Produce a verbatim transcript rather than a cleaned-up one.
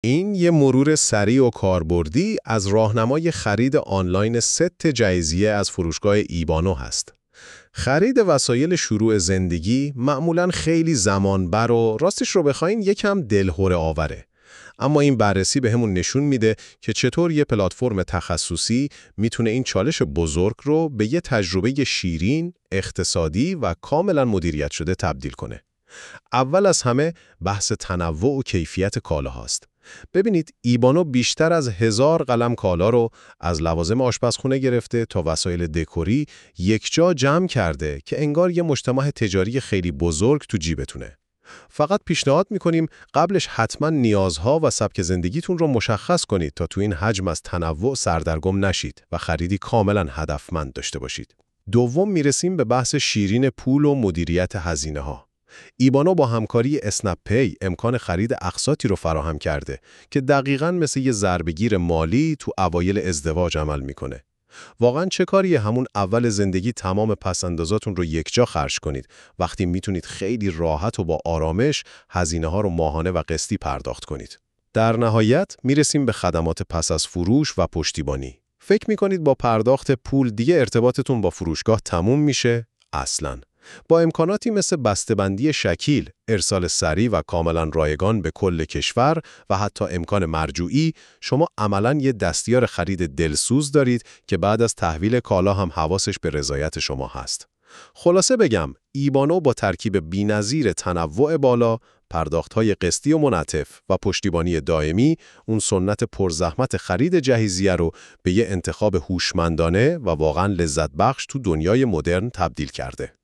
این یه مرور سریع و کاربردی از راهنمای خرید آنلاین ست جهیزیه از فروشگاه ایبانو هست. خرید وسایل شروع زندگی معمولاً خیلی زمانبر و راستش رو بخواین یکم دلهره آوره. اما این بررسی بهمون نشون میده که چطور یه پلتفرم تخصصی میتونه این چالش بزرگ رو به یه تجربه شیرین، اقتصادی و کاملاً مدیریت شده تبدیل کنه. اول از همه بحث تنوع و کیفیت کالاهاست. ببینید ایبانو بیشتر از هزار قلم کالا رو از لوازم آشپزخونه گرفته تا وسایل دکوری یک جا جمع کرده که انگار یه مجتمع تجاری خیلی بزرگ تو جیبتونه. فقط پیشنهاد میکنیم قبلش حتما نیازها و سبک زندگیتون رو مشخص کنید تا تو این حجم از تنوع سردرگم نشید و خریدی کاملا هدفمند داشته باشید. دوم میرسیم به بحث شیرین پول و مدیریت هزینه ها. ایبانو با همکاری اسنپ پی امکان خرید اقساطی رو فراهم کرده که دقیقاً مثل یه ضربه‌گیر مالی تو اوایل ازدواج عمل میکنه. واقعاً چه کاریه همون اول زندگی تمام پس‌اندازاتون رو یکجا خرج کنید وقتی میتونید خیلی راحت و با آرامش هزینه ها رو ماهانه و قسطی پرداخت کنید. در نهایت میرسیم به خدمات پس از فروش و پشتیبانی. فکر میکنید با پرداخت پول دیگه ارتباطتون با فروشگاه تموم میشه؟ اصلاً. با امکاناتی مثل بسته‌بندی شکیل، ارسال سریع و کاملا رایگان به کل کشور و حتی امکان مرجوعی، شما عملاً یه دستیار خرید دلسوز دارید که بعد از تحویل کالا هم حواسش به رضایت شما هست. خلاصه بگم، ایبانو با ترکیب بی‌نظیر تنوع بالا، پرداخت‌های قسطی و منعطف و پشتیبانی دائمی، اون سنت پرزحمت خرید جهیزیه رو به یه انتخاب هوشمندانه و واقعاً لذت بخش تو دنیای مدرن تبدیل کرده.